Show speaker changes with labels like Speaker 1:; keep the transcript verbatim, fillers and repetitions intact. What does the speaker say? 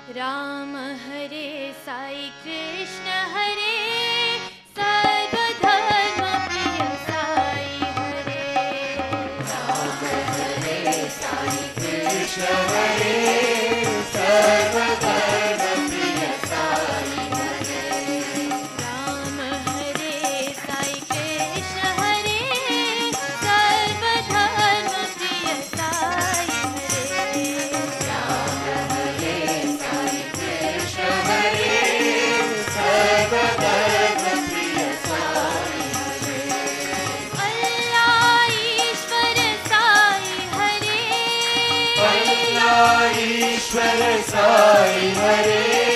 Speaker 1: राम हरे साई कृष्ण हरे सर्वधर्म प्रिय साई हरे।
Speaker 2: राम हरे साई कृष्ण हरे सर्वधर्म प्रिय साई हरे।
Speaker 1: राम हरे साई कृष्ण हरे सर्वधर्म प्रिय साई हरे।
Speaker 2: राम हरे साई कृष्ण हरे सर्वधर्म प्रिय साई हरे।
Speaker 1: अल्लाह ईश्वर साई हरे।
Speaker 2: अल्लाह ईश्वर साई हरे